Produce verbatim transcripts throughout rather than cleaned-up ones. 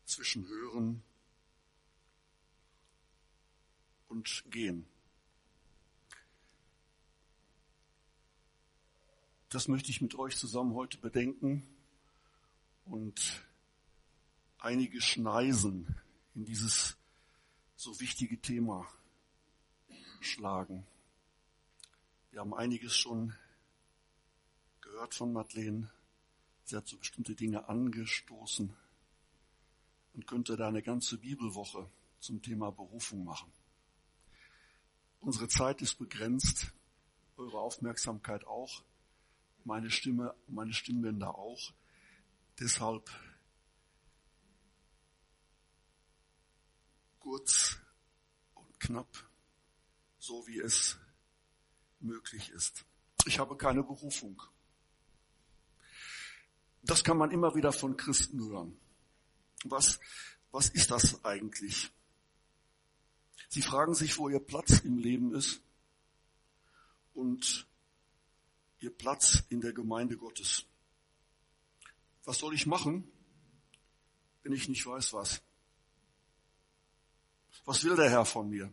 zwischen Hören und Gehen. Das möchte ich mit euch zusammen heute bedenken und einige Schneisen in dieses so wichtige Thema schlagen. Wir haben einiges schon gehört von Madeleine. Sie hat so bestimmte Dinge angestoßen und könnte da eine ganze Bibelwoche zum Thema Berufung machen. Unsere Zeit ist begrenzt, eure Aufmerksamkeit auch, meine Stimme, meine Stimmbänder auch. Deshalb kurz und knapp, so wie es möglich ist. Ich habe keine Berufung. Das kann man immer wieder von Christen hören. Was, was ist das eigentlich? Sie fragen sich, wo ihr Platz im Leben ist und ihr Platz in der Gemeinde Gottes. Was soll ich machen, wenn ich nicht weiß, was? Was will der Herr von mir?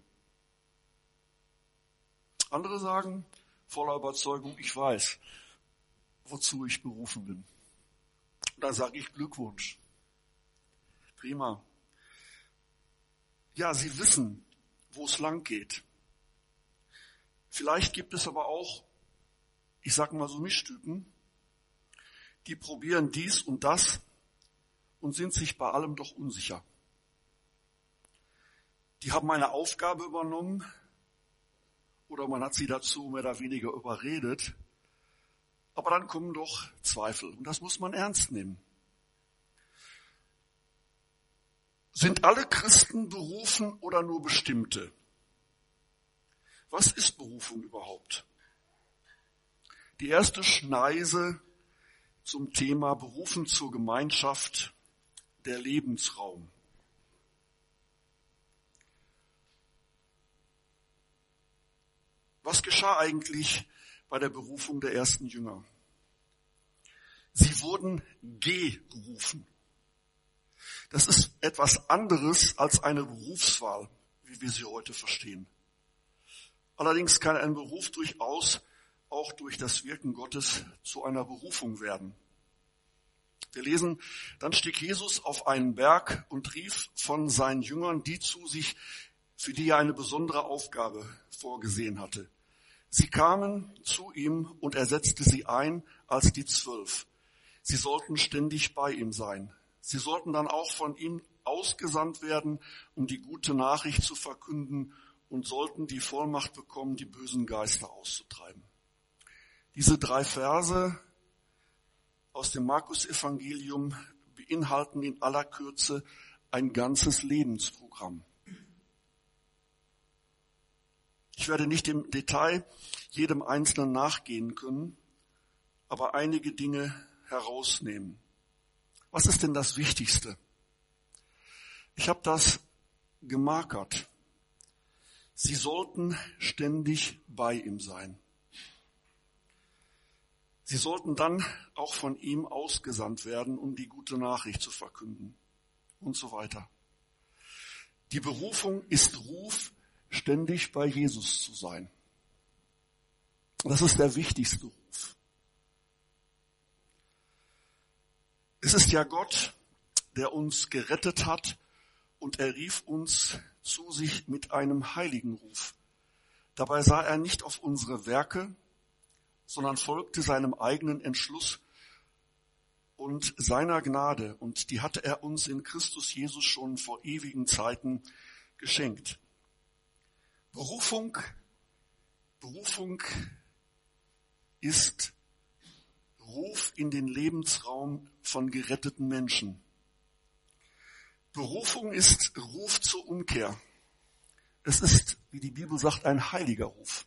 Andere sagen voller Überzeugung, ich weiß, wozu ich berufen bin. Da sage ich Glückwunsch. Prima. Ja, sie wissen, wo es lang geht. Vielleicht gibt es aber auch, ich sage mal so Mischtypen, die probieren dies und das und sind sich bei allem doch unsicher. Die haben eine Aufgabe übernommen oder man hat sie dazu mehr oder weniger überredet, aber dann kommen doch Zweifel und das muss man ernst nehmen. Sind alle Christen berufen oder nur bestimmte? Was ist Berufung überhaupt? Die erste Schneise zum Thema Berufen zur Gemeinschaft, der Lebensraum. Was geschah eigentlich bei der Berufung der ersten Jünger? Sie wurden gerufen. Das ist etwas anderes als eine Berufswahl, wie wir sie heute verstehen. Allerdings kann ein Beruf durchaus auch durch das Wirken Gottes zu einer Berufung werden. Wir lesen, dann stieg Jesus auf einen Berg und rief von seinen Jüngern die zu sich, für die er eine besondere Aufgabe vorgesehen hatte. Sie kamen zu ihm und er setzte sie ein als die Zwölf. Sie sollten ständig bei ihm sein. Sie sollten dann auch von ihm ausgesandt werden, um die gute Nachricht zu verkünden und sollten die Vollmacht bekommen, die bösen Geister auszutreiben. Diese drei Verse aus dem Markus-Evangelium beinhalten in aller Kürze ein ganzes Lebensprogramm. Ich werde nicht im Detail jedem Einzelnen nachgehen können, aber einige Dinge herausnehmen. Was ist denn das Wichtigste? Ich habe das gemarkert. Sie sollten ständig bei ihm sein. Sie sollten dann auch von ihm ausgesandt werden, um die gute Nachricht zu verkünden und so weiter. Die Berufung ist Ruf, ständig bei Jesus zu sein. Das ist der wichtigste Ruf. Es ist ja Gott, der uns gerettet hat und er rief uns zu sich mit einem heiligen Ruf. Dabei sah er nicht auf unsere Werke, sondern folgte seinem eigenen Entschluss und seiner Gnade. Und die hatte er uns in Christus Jesus schon vor ewigen Zeiten geschenkt. Berufung, Berufung ist Ruf in den Lebensraum von geretteten Menschen. Berufung ist Ruf zur Umkehr. Es ist, wie die Bibel sagt, ein heiliger Ruf.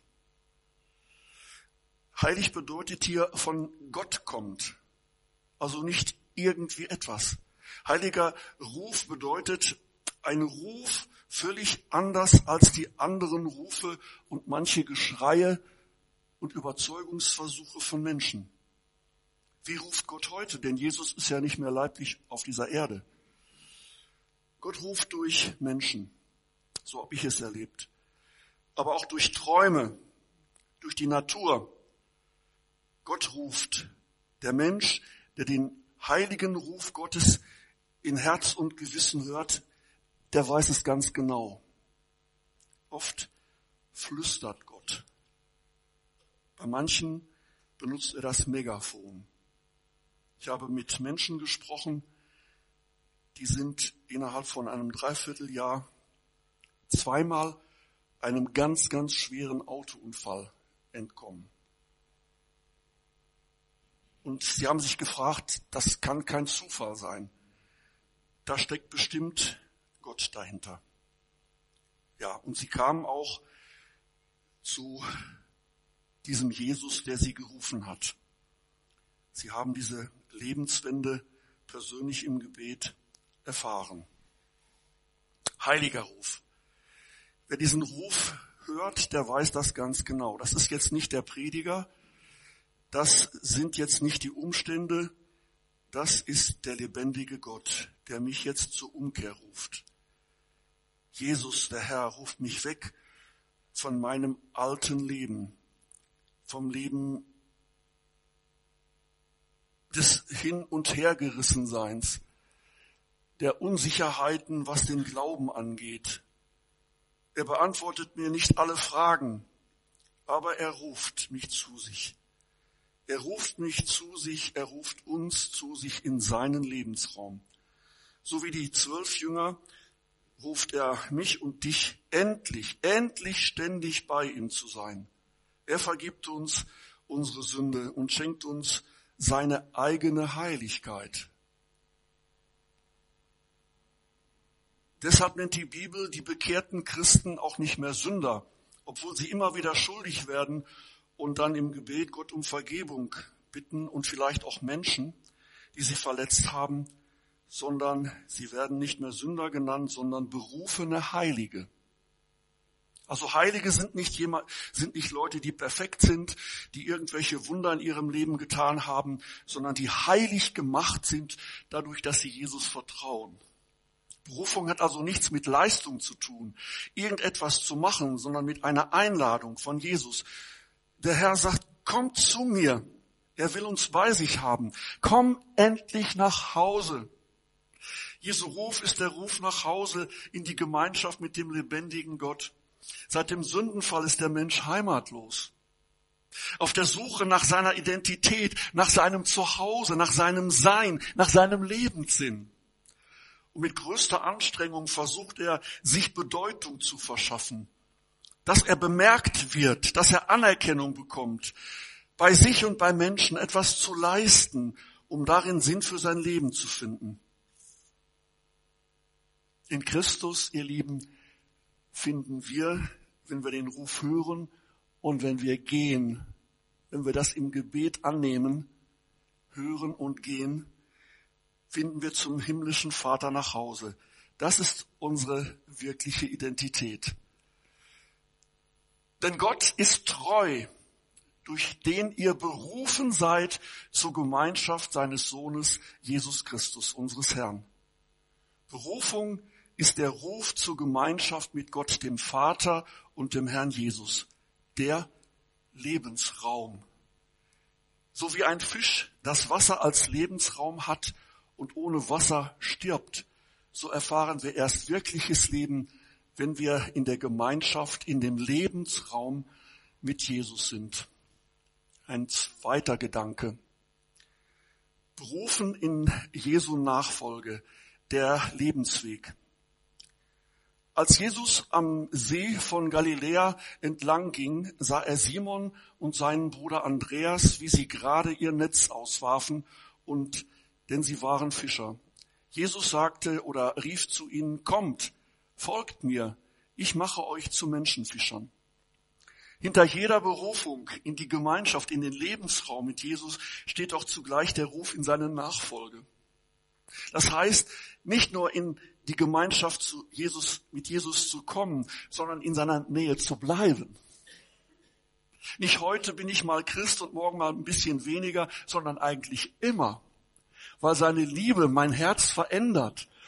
Heilig bedeutet hier von Gott kommt, also nicht irgendwie etwas. Heiliger Ruf bedeutet ein Ruf völlig anders als die anderen Rufe und manche Geschreie und Überzeugungsversuche von Menschen. Wie ruft Gott heute? Denn Jesus ist ja nicht mehr leiblich auf dieser Erde. Gott ruft durch Menschen, so habe ich es erlebt, aber auch durch Träume, durch die Natur. Gott ruft. Der Mensch, der den heiligen Ruf Gottes in Herz und Gewissen hört, der weiß es ganz genau. Oft flüstert Gott. Bei manchen benutzt er das Megafon. Ich habe mit Menschen gesprochen, die sind innerhalb von einem Dreivierteljahr zweimal einem ganz, ganz schweren Autounfall entkommen. Und sie haben sich gefragt, das kann kein Zufall sein. Da steckt bestimmt Gott dahinter. Ja, und sie kamen auch zu diesem Jesus, der sie gerufen hat. Sie haben diese Lebenswende persönlich im Gebet erfahren. Heiliger Ruf. Wer diesen Ruf hört, der weiß das ganz genau. Das ist jetzt nicht der Prediger, das sind jetzt nicht die Umstände, das ist der lebendige Gott, der mich jetzt zur Umkehr ruft. Jesus, der Herr, ruft mich weg von meinem alten Leben, vom Leben des Hin- und Hergerissenseins, der Unsicherheiten, was den Glauben angeht. Er beantwortet mir nicht alle Fragen, aber er ruft mich zu sich. Er ruft mich zu sich, er ruft uns zu sich in seinen Lebensraum. So wie die zwölf Jünger ruft er mich und dich endlich, endlich ständig bei ihm zu sein. Er vergibt uns unsere Sünde und schenkt uns seine eigene Heiligkeit. Deshalb nennt die Bibel die bekehrten Christen auch nicht mehr Sünder, obwohl sie immer wieder schuldig werden und dann im Gebet Gott um Vergebung bitten und vielleicht auch Menschen, die sie verletzt haben, sondern sie werden nicht mehr Sünder genannt, sondern berufene Heilige. Also Heilige sind nicht jemand, sind nicht Leute, die perfekt sind, die irgendwelche Wunder in ihrem Leben getan haben, sondern die heilig gemacht sind dadurch, dass sie Jesus vertrauen. Berufung hat also nichts mit Leistung zu tun, irgendetwas zu machen, sondern mit einer Einladung von Jesus. Der Herr sagt, kommt zu mir. Er will uns bei sich haben. Komm endlich nach Hause. Jesu Ruf ist der Ruf nach Hause in die Gemeinschaft mit dem lebendigen Gott. Seit dem Sündenfall ist der Mensch heimatlos. Auf der Suche nach seiner Identität, nach seinem Zuhause, nach seinem Sein, nach seinem Lebenssinn. Und mit größter Anstrengung versucht er, sich Bedeutung zu verschaffen. Dass er bemerkt wird, dass er Anerkennung bekommt, bei sich und bei Menschen etwas zu leisten, um darin Sinn für sein Leben zu finden. In Christus, ihr Lieben, finden wir, wenn wir den Ruf hören und wenn wir gehen, wenn wir das im Gebet annehmen, hören und gehen, finden wir zum himmlischen Vater nach Hause. Das ist unsere wirkliche Identität. Denn Gott ist treu, durch den ihr berufen seid zur Gemeinschaft seines Sohnes Jesus Christus, unseres Herrn. Berufung ist der Ruf zur Gemeinschaft mit Gott, dem Vater und dem Herrn Jesus, der Lebensraum. So wie ein Fisch das Wasser als Lebensraum hat und ohne Wasser stirbt, so erfahren wir erst wirkliches Leben, wenn wir in der Gemeinschaft, in dem Lebensraum mit Jesus sind. Ein zweiter Gedanke. Berufen in Jesu Nachfolge, der Lebensweg. Als Jesus am See von Galiläa entlang ging, sah er Simon und seinen Bruder Andreas, wie sie gerade ihr Netz auswarfen, und denn sie waren Fischer. Jesus sagte oder rief zu ihnen, kommt, folgt mir, ich mache euch zu Menschenfischern. Hinter jeder Berufung in die Gemeinschaft, in den Lebensraum mit Jesus steht auch zugleich der Ruf in seine Nachfolge. Das heißt, nicht nur in die Gemeinschaft zu Jesus, mit Jesus zu kommen, sondern in seiner Nähe zu bleiben. Nicht heute bin ich mal Christ und morgen mal ein bisschen weniger, sondern eigentlich immer, weil seine Liebe mein Herz verändert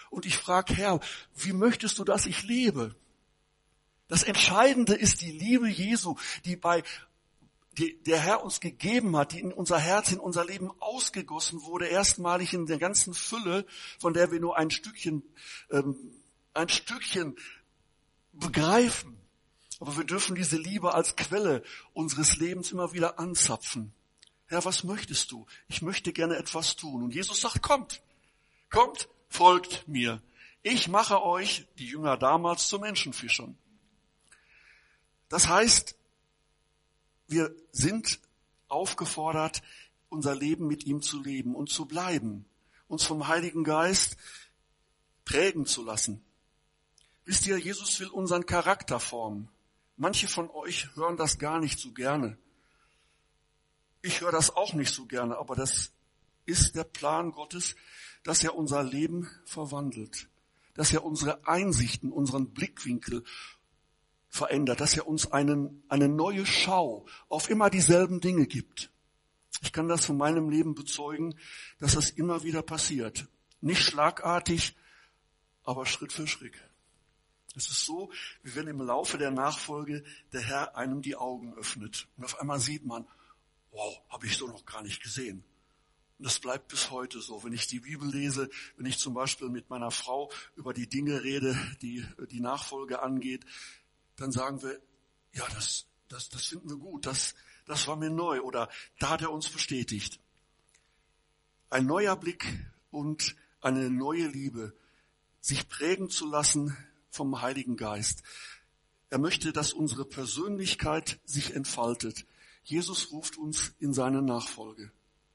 Und ich frage, Herr, wie möchtest du, dass ich lebe? Das Entscheidende ist die Liebe Jesu, die bei die der Herr uns gegeben hat, die in unser Herz, in unser Leben ausgegossen wurde, erstmalig in der ganzen Fülle, von der wir nur ein Stückchen, ähm, ein Stückchen begreifen. Aber wir dürfen diese Liebe als Quelle unseres Lebens immer wieder anzapfen. Herr, was möchtest du? Ich möchte gerne etwas tun. Und Jesus sagt, kommt, kommt, folgt mir. Ich mache euch, die Jünger damals, zu Menschenfischern. Das heißt, wir sind aufgefordert, unser Leben mit ihm zu leben und zu bleiben, uns vom Heiligen Geist prägen zu lassen. Wisst ihr, Jesus will unseren Charakter formen. Manche von euch hören das gar nicht so gerne. Ich höre das auch nicht so gerne, aber das ist der Plan Gottes, dass er unser Leben verwandelt, dass er unsere Einsichten, unseren Blickwinkel verändert, dass er uns einen, eine neue Schau auf immer dieselben Dinge gibt. Ich kann das von meinem Leben bezeugen, dass das immer wieder passiert. Nicht schlagartig, aber Schritt für Schritt. Es ist so, wie wenn im Laufe der Nachfolge der Herr einem die Augen öffnet. Und auf einmal sieht man, wow, habe ich so noch gar nicht gesehen. Und das bleibt bis heute so. Wenn ich die Bibel lese, wenn ich zum Beispiel mit meiner Frau über die Dinge rede, die die Nachfolge angeht, dann sagen wir, ja, das, das, das finden wir gut, das, das war mir neu oder da hat er uns bestätigt. Ein neuer Blick und eine neue Liebe, sich prägen zu lassen vom Heiligen Geist. Er möchte, dass unsere Persönlichkeit sich entfaltet. Jesus ruft uns in seine Nachfolge.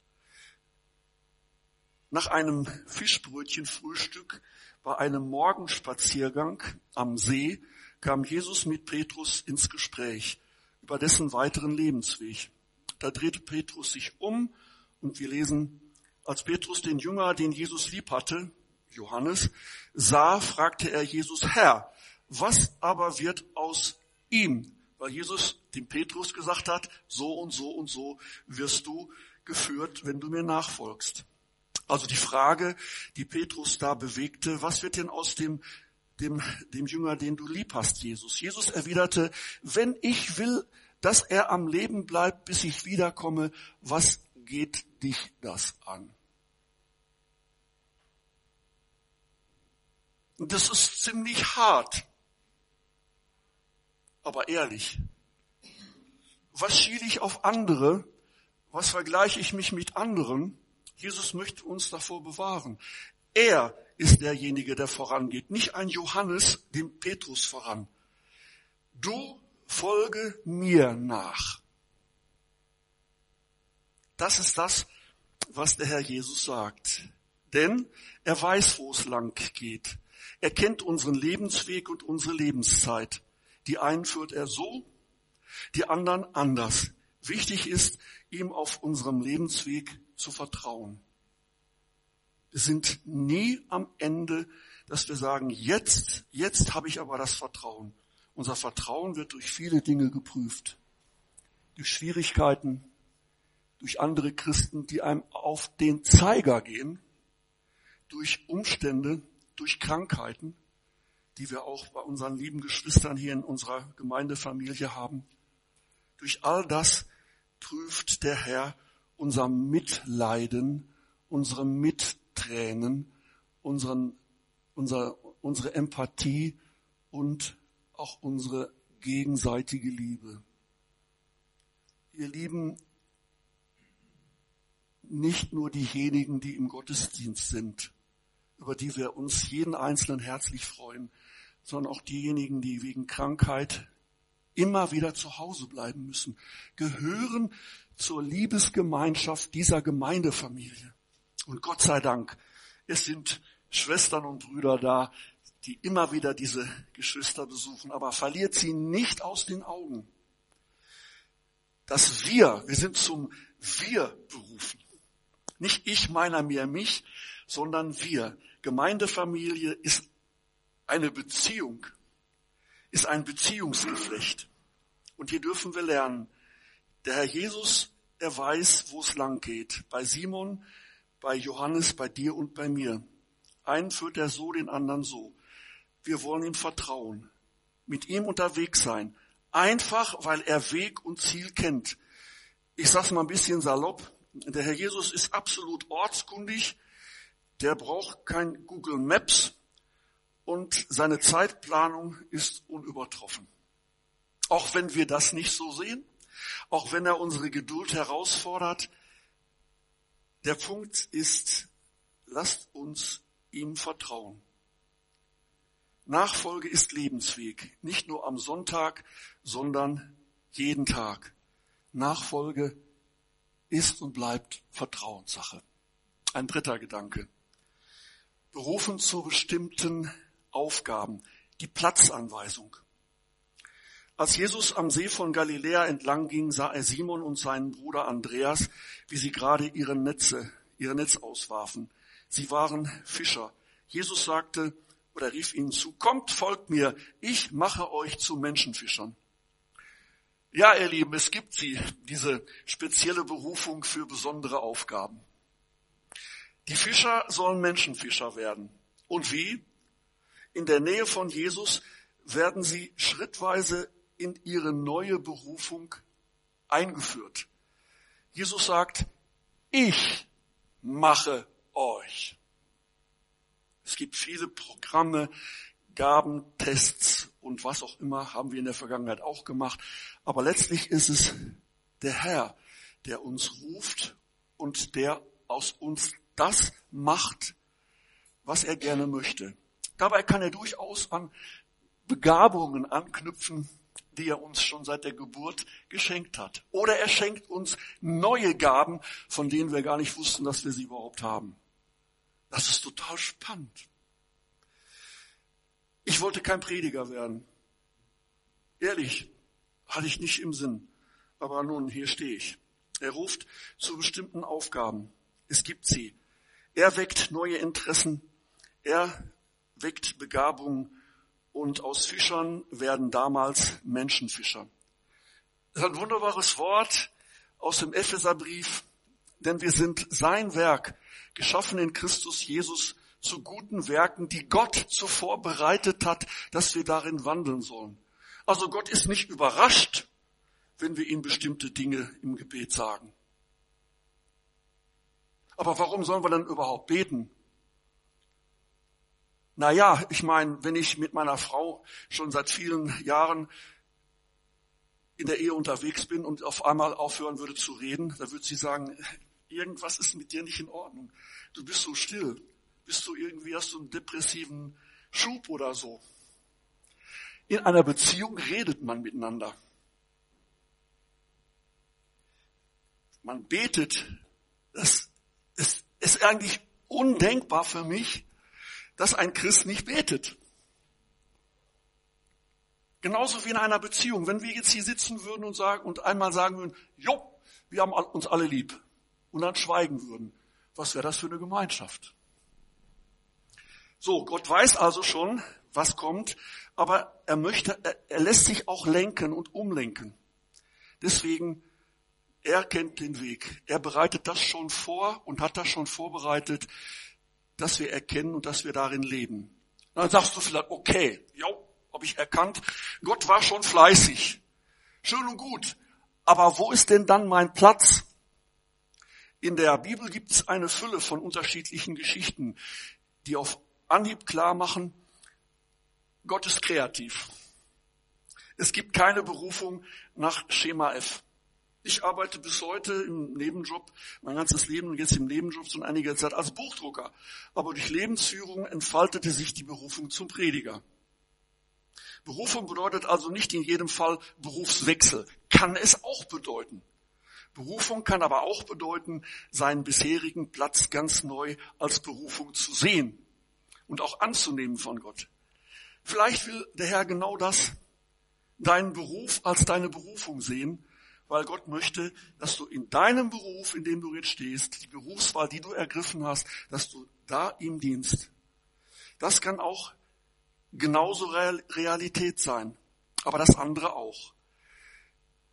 Nach einem Fischbrötchenfrühstück bei einem Morgenspaziergang am See kam Jesus mit Petrus ins Gespräch über dessen weiteren Lebensweg. Da drehte Petrus sich um und wir lesen, als Petrus den Jünger, den Jesus lieb hatte, Johannes, sah, fragte er Jesus, Herr, was aber wird aus ihm? Weil Jesus dem Petrus gesagt hat, so und so und so wirst du geführt, wenn du mir nachfolgst. Also die Frage, die Petrus da bewegte, was wird denn aus dem Dem, dem Jünger, den du lieb hast, Jesus. Jesus erwiderte, wenn ich will, dass er am Leben bleibt, bis ich wiederkomme, was geht dich das an? Und das ist ziemlich hart, aber ehrlich. Was schiele ich auf andere? Was vergleiche ich mich mit anderen? Jesus möchte uns davor bewahren. Er ist derjenige, der vorangeht, nicht ein Johannes, dem Petrus voran. Du folge mir nach. Das ist das, was der Herr Jesus sagt. Denn er weiß, wo es lang geht. Er kennt unseren Lebensweg und unsere Lebenszeit. Die einen führt er so, die anderen anders. Wichtig ist, ihm auf unserem Lebensweg zu vertrauen. Wir sind nie am Ende, dass wir sagen, jetzt, jetzt habe ich aber das Vertrauen. Unser Vertrauen wird durch viele Dinge geprüft. Durch Schwierigkeiten, durch andere Christen, die einem auf den Zeiger gehen, durch Umstände, durch Krankheiten, die wir auch bei unseren lieben Geschwistern hier in unserer Gemeindefamilie haben. Durch all das prüft der Herr unser Mitleiden, unsere Mittränen, unseren, unser, unsere Empathie und auch unsere gegenseitige Liebe. Ihr Lieben, nicht nur diejenigen, die im Gottesdienst sind, über die wir uns jeden Einzelnen herzlich freuen, sondern auch diejenigen, die wegen Krankheit immer wieder zu Hause bleiben müssen, gehören zur Liebesgemeinschaft dieser Gemeindefamilie. Und Gott sei Dank, es sind Schwestern und Brüder da, die immer wieder diese Geschwister besuchen. Aber verliert sie nicht aus den Augen, dass wir, wir sind zum Wir berufen. Nicht ich, meiner, mir, mich, sondern wir. Gemeindefamilie ist eine Beziehung, ist ein Beziehungsgeflecht. Und hier dürfen wir lernen, der Herr Jesus, er weiß, wo es lang geht. Bei Simon, bei Johannes, bei dir und bei mir. Einen führt er so, den anderen so. Wir wollen ihm vertrauen, mit ihm unterwegs sein. Einfach, weil er Weg und Ziel kennt. Ich sag's mal ein bisschen salopp. Der Herr Jesus ist absolut ortskundig. Der braucht kein Google Maps. Und seine Zeitplanung ist unübertroffen. Auch wenn wir das nicht so sehen, auch wenn er unsere Geduld herausfordert, der Punkt ist, lasst uns ihm vertrauen. Nachfolge ist Lebensweg, nicht nur am Sonntag, sondern jeden Tag. Nachfolge ist und bleibt Vertrauenssache. Ein dritter Gedanke. Berufen zu bestimmten Aufgaben, die Platzanweisung. Als Jesus am See von Galiläa entlang ging, sah er Simon und seinen Bruder Andreas, wie sie gerade ihre Netze, ihre Netz auswarfen. Sie waren Fischer. Jesus sagte oder rief ihnen zu, kommt, folgt mir, ich mache euch zu Menschenfischern. Ja, ihr Lieben, es gibt sie, diese spezielle Berufung für besondere Aufgaben. Die Fischer sollen Menschenfischer werden. Und wie? In der Nähe von Jesus werden sie schrittweise in ihre neue Berufung eingeführt. Jesus sagt, ich mache euch. Es gibt viele Programme, Gaben, Tests und was auch immer, haben wir in der Vergangenheit auch gemacht. Aber letztlich ist es der Herr, der uns ruft und der aus uns das macht, was er gerne möchte. Dabei kann er durchaus an Begabungen anknüpfen, die er uns schon seit der Geburt geschenkt hat. Oder er schenkt uns neue Gaben, von denen wir gar nicht wussten, dass wir sie überhaupt haben. Das ist total spannend. Ich wollte kein Prediger werden. Ehrlich, hatte ich nicht im Sinn. Aber nun, hier stehe ich. Er ruft zu bestimmten Aufgaben. Es gibt sie. Er weckt neue Interessen. Er weckt Begabungen. Und aus Fischern werden damals Menschenfischer. Das ist ein wunderbares Wort aus dem Epheserbrief, denn wir sind sein Werk, geschaffen in Christus Jesus zu guten Werken, die Gott zuvor bereitet hat, dass wir darin wandeln sollen. Also Gott ist nicht überrascht, wenn wir ihm bestimmte Dinge im Gebet sagen. Aber warum sollen wir dann überhaupt beten? Na ja, ich meine, wenn ich mit meiner Frau schon seit vielen Jahren in der Ehe unterwegs bin und auf einmal aufhören würde zu reden, dann würde sie sagen, irgendwas ist mit dir nicht in Ordnung. Du bist so still. Bist du irgendwie, hast du einen depressiven Schub oder so? In einer Beziehung redet man miteinander. Man betet. Das ist, ist eigentlich undenkbar für mich, dass ein Christ nicht betet. Genauso wie in einer Beziehung. Wenn wir jetzt hier sitzen würden und sagen und einmal sagen würden, jo, wir haben uns alle lieb, und dann schweigen würden, was wäre das für eine Gemeinschaft? So, Gott weiß also schon, was kommt, aber er möchte, er, er lässt sich auch lenken und umlenken. Deswegen, er kennt den Weg. Er bereitet das schon vor und hat das schon vorbereitet, dass wir erkennen und dass wir darin leben. Und dann sagst du vielleicht, okay, jo, habe ich erkannt, Gott war schon fleißig. Schön und gut. Aber wo ist denn dann mein Platz? In der Bibel gibt es eine Fülle von unterschiedlichen Geschichten, die auf Anhieb klar machen, Gott ist kreativ. Es gibt keine Berufung nach Schema F. Ich arbeite bis heute im Nebenjob, mein ganzes Leben und jetzt im Nebenjob schon einige Zeit als Buchdrucker. Aber durch Lebensführung entfaltete sich die Berufung zum Prediger. Berufung bedeutet also nicht in jedem Fall Berufswechsel. Kann es auch bedeuten. Berufung kann aber auch bedeuten, seinen bisherigen Platz ganz neu als Berufung zu sehen und auch anzunehmen von Gott. Vielleicht will der Herr genau das, deinen Beruf als deine Berufung sehen, weil Gott möchte, dass du in deinem Beruf, in dem du jetzt stehst, die Berufswahl, die du ergriffen hast, dass du da ihm dienst. Das kann auch genauso Realität sein, aber das andere auch.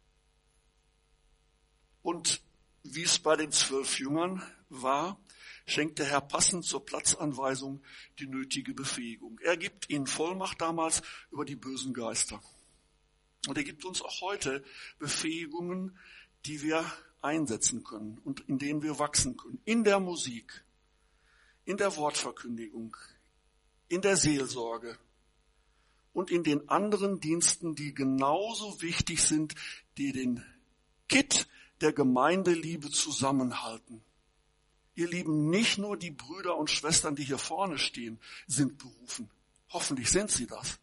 Und wie es bei den zwölf Jüngern war, schenkt der Herr passend zur Platzanweisung die nötige Befähigung. Er gibt ihnen Vollmacht damals über die bösen Geister. Und er gibt uns auch heute Befähigungen, die wir einsetzen können und in denen wir wachsen können. In der Musik, in der Wortverkündigung, in der Seelsorge und in den anderen Diensten, die genauso wichtig sind, die den Kitt der Gemeindeliebe zusammenhalten. Ihr Lieben, nicht nur die Brüder und Schwestern, die hier vorne stehen, sind berufen. Hoffentlich sind sie das.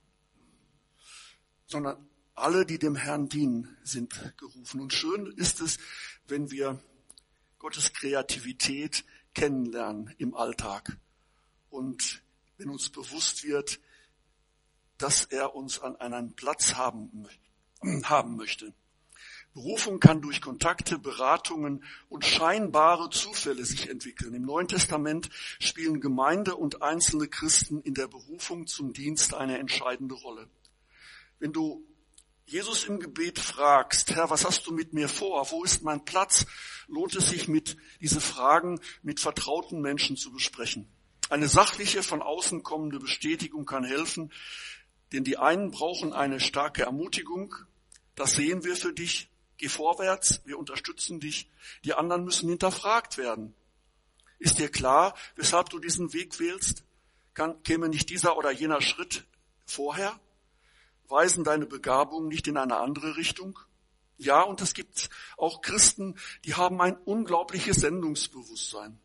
Sondern alle, die dem Herrn dienen, sind gerufen. Und schön ist es, wenn wir Gottes Kreativität kennenlernen im Alltag. Und wenn uns bewusst wird, dass er uns an einen Platz haben, haben möchte. Berufung kann durch Kontakte, Beratungen und scheinbare Zufälle sich entwickeln. Im Neuen Testament spielen Gemeinde und einzelne Christen in der Berufung zum Dienst eine entscheidende Rolle. Wenn du Jesus im Gebet fragst, Herr, was hast du mit mir vor? Wo ist mein Platz? Lohnt es sich, mit diese Fragen mit vertrauten Menschen zu besprechen. Eine sachliche, von außen kommende Bestätigung kann helfen, denn die einen brauchen eine starke Ermutigung. Das sehen wir für dich. Geh vorwärts, wir unterstützen dich. Die anderen müssen hinterfragt werden. Ist dir klar, weshalb du diesen Weg wählst? Kann, käme nicht dieser oder jener Schritt vorher? Weisen deine Begabungen nicht in eine andere Richtung? Ja, und es gibt auch Christen, die haben ein unglaubliches Sendungsbewusstsein.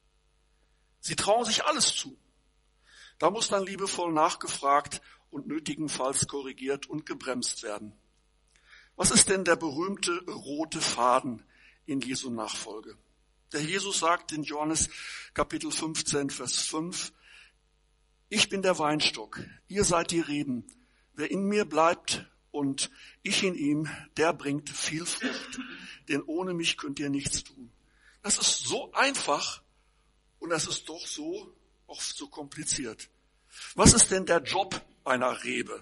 Sie trauen sich alles zu. Da muss dann liebevoll nachgefragt und nötigenfalls korrigiert und gebremst werden. Was ist denn der berühmte rote Faden in Jesu Nachfolge? Der Jesus sagt in Johannes Kapitel fünfzehn, Vers fünf, ich bin der Weinstock, ihr seid die Reben. Wer in mir bleibt und ich in ihm, der bringt viel Frucht, denn ohne mich könnt ihr nichts tun. Das ist so einfach und das ist doch so oft so kompliziert. Was ist denn der Job einer Rebe?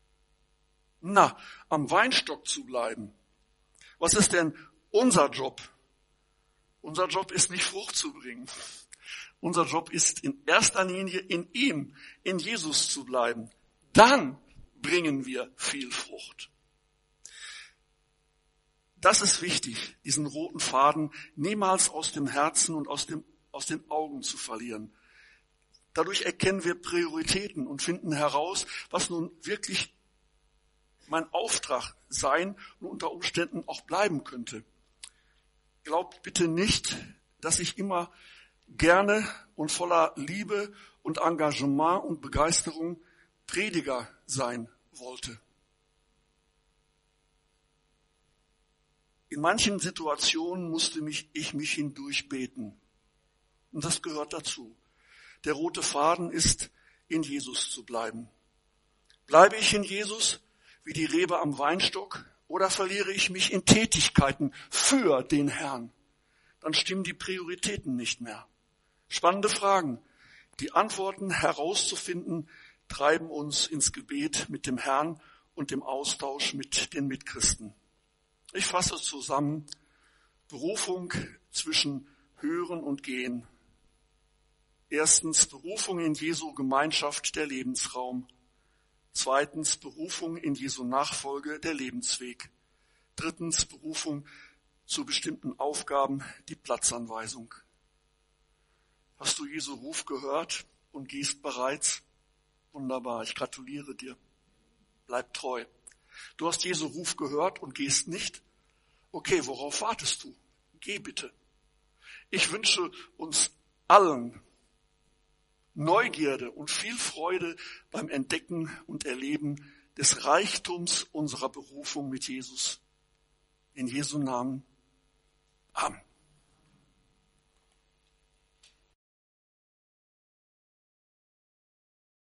Na, am Weinstock zu bleiben. Was ist denn unser Job? Unser Job ist nicht Frucht zu bringen. Unser Job ist in erster Linie in ihm, in Jesus zu bleiben. Dann bringen wir viel Frucht. Das ist wichtig, diesen roten Faden niemals aus dem Herzen und aus dem, aus den Augen zu verlieren. Dadurch erkennen wir Prioritäten und finden heraus, was nun wirklich mein Auftrag sein und unter Umständen auch bleiben könnte. Glaubt bitte nicht, dass ich immer gerne und voller Liebe und Engagement und Begeisterung Prediger sein wollte. In manchen Situationen musste mich, ich mich hindurch beten. Und das gehört dazu. Der rote Faden ist, in Jesus zu bleiben. Bleibe ich in Jesus, wie die Rebe am Weinstock, oder verliere ich mich in Tätigkeiten für den Herrn? Dann stimmen die Prioritäten nicht mehr. Spannende Fragen. Die Antworten herauszufinden, treiben uns ins Gebet mit dem Herrn und dem Austausch mit den Mitchristen. Ich fasse zusammen: Berufung zwischen Hören und Gehen. Erstens, Berufung in Jesu Gemeinschaft, der Lebensraum. Zweitens, Berufung in Jesu Nachfolge, der Lebensweg. Drittens, Berufung zu bestimmten Aufgaben, die Platzanweisung. Hast du Jesu Ruf gehört und gehst bereits? Wunderbar, ich gratuliere dir. Bleib treu. Du hast Jesu Ruf gehört und gehst nicht? Okay, worauf wartest du? Geh bitte. Ich wünsche uns allen Neugierde und viel Freude beim Entdecken und Erleben des Reichtums unserer Berufung mit Jesus. In Jesu Namen.